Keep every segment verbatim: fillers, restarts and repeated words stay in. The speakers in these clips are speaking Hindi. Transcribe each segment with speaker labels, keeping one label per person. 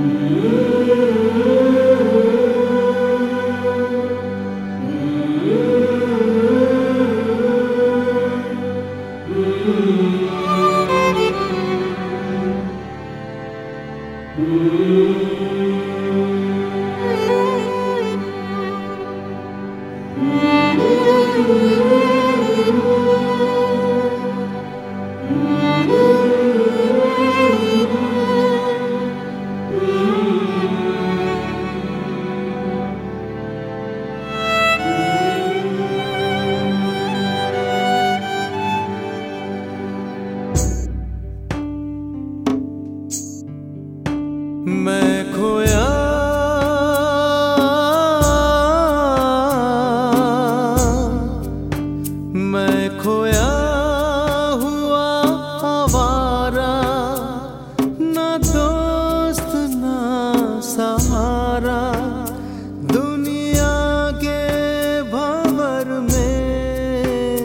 Speaker 1: मैं खोया मैं खोया हुआ आवारा, ना दोस्त ना सहारा, दुनिया के भंवर में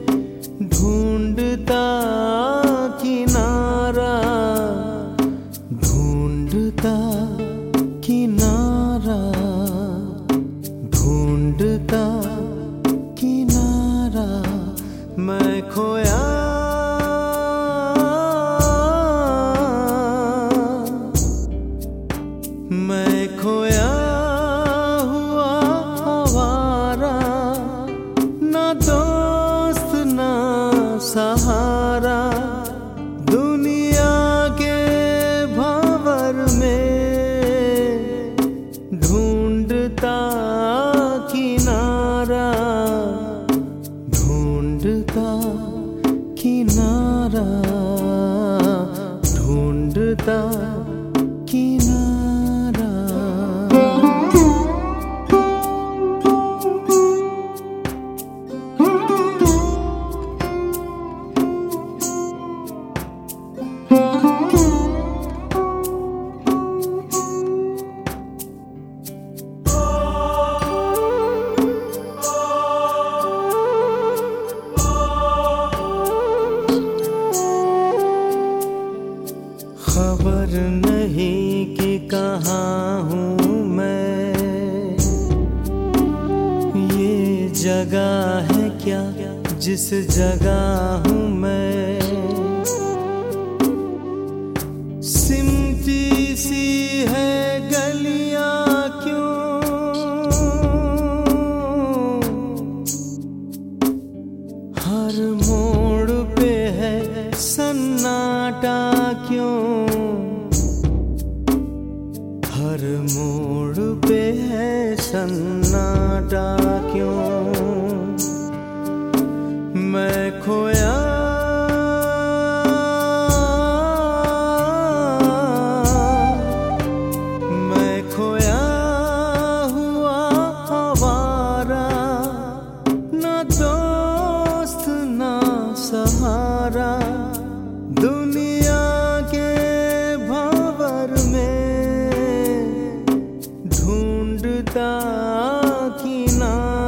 Speaker 1: ढूंढता किनारा, ढूंढता किनारा, ढूंढता किनारा। मैं खोया मैं खोया हुआ आवारा, ना दोस्त ना सहारा, दुनिया के भंवर में ढूंढता किनारा, ढूंढता किनारा, ढूंढता किनारा। खबर नहीं कि कहाँ हूँ मैं, ये जगह है क्या जिस जगह हूँ मैं। सिमटी सी है गलियाँ क्यों, हर मोड़ पे है सन्नाटा क्यों, हर मोड़ पे है सन्नाटा क्यों। मैं खोया मैं खोया हुआ आवारा, ना दोस्त ना सहारा, दुनिया के भंवर में ढूंढता किनारा,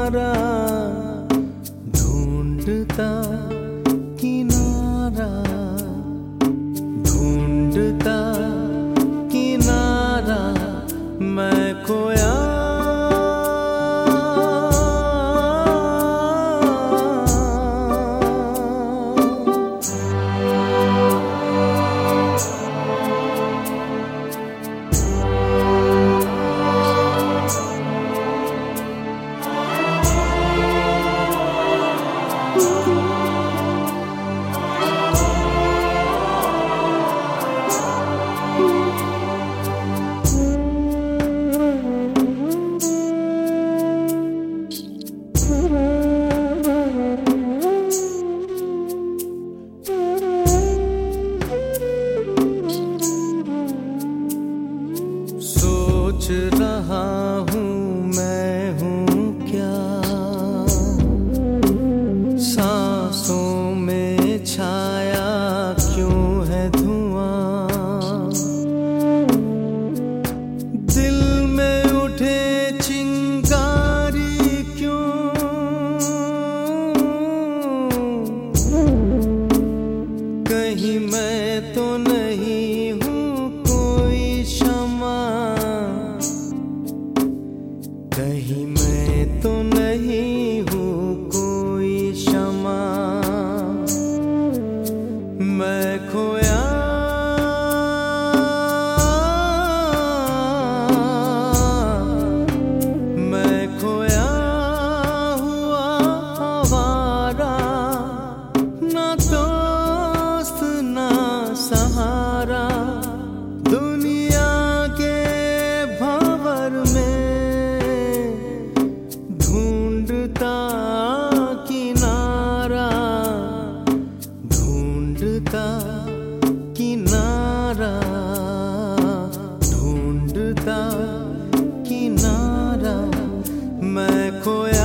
Speaker 1: कहीं मैं तो नहीं हूँ कोई शमा, मैं खोया मैं खोया हुआ आवारा, ना दोस्त ना सहारा, दुनिया के भंवर में ढूंढता किनारा, ढूंढता किनारा, ढूंढता किनारा, मैं खोया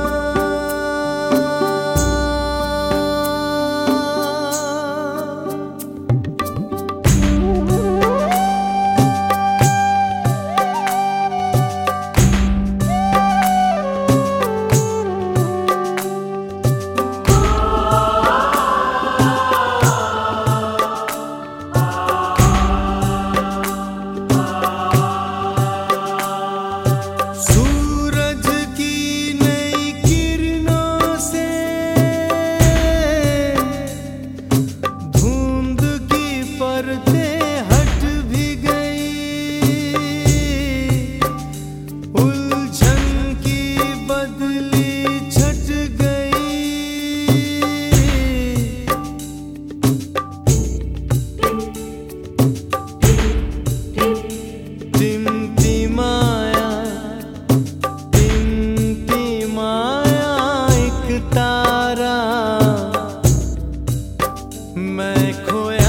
Speaker 1: हट भी गई, उलझन की बदली छट गई, टिमटिमाया टिमटिमाया एक तारा, मैं खोया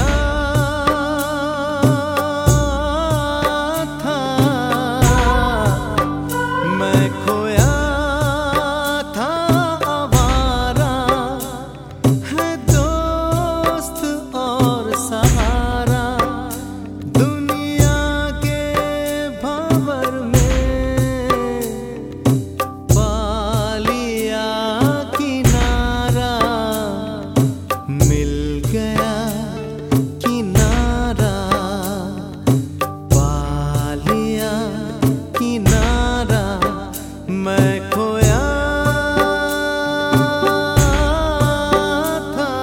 Speaker 1: मैं खोया था।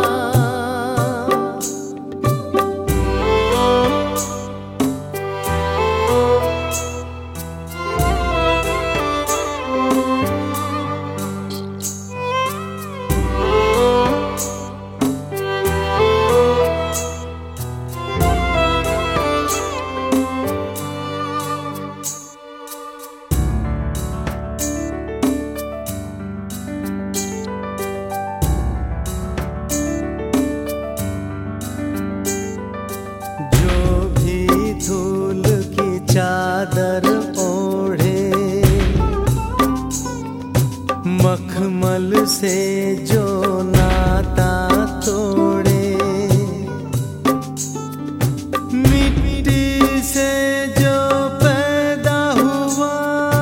Speaker 1: धूल की चादर ओढ़े, मखमल से जो नाता तोड़े, मिट्टी से जो पैदा हुआ,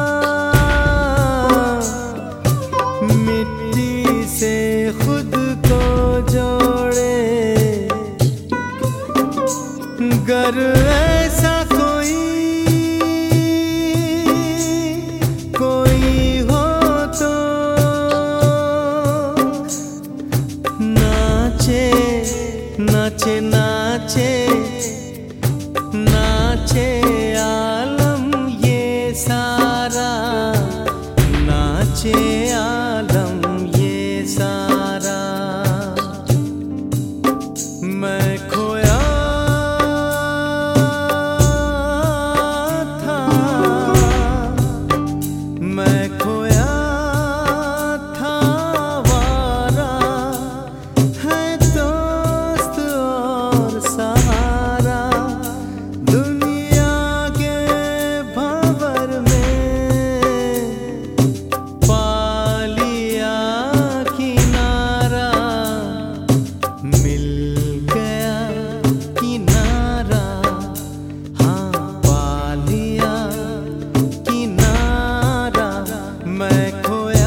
Speaker 1: मिट्टी से खुद को जोड़े, गर ऐसा कोई कोई हो तो नाचे नाचे नाचे नाचे आलम ये सारा, नाचे आलम ये सारा, मैं खोया मैं खोया था आवारा, है दोस्त और सहारा, दुनिया के भंवर में पा लिया किनारा, मिल गया किनारा, हाँ पा लिया किनारा, मैं खोया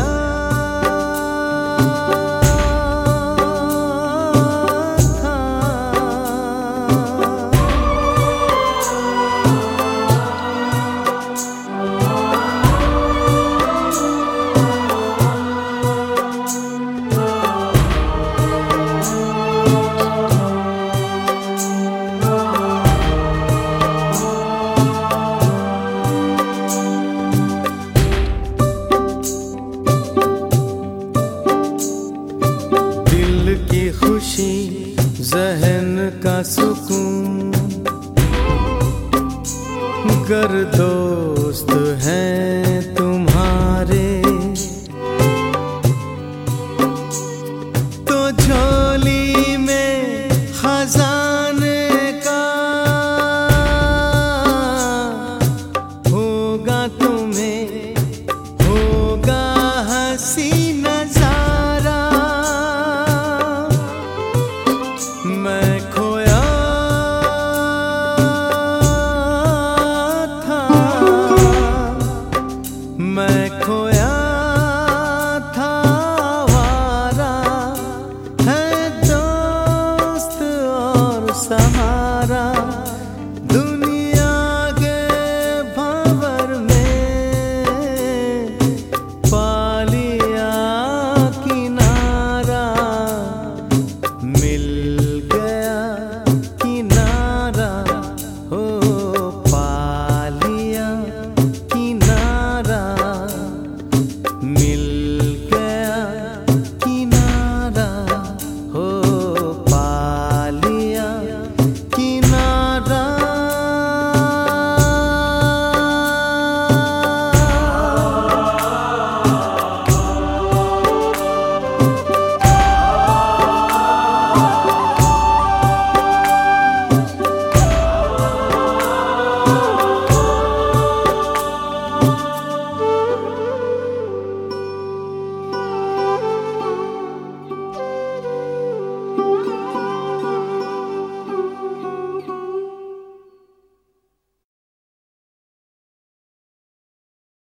Speaker 1: था। मैं खोया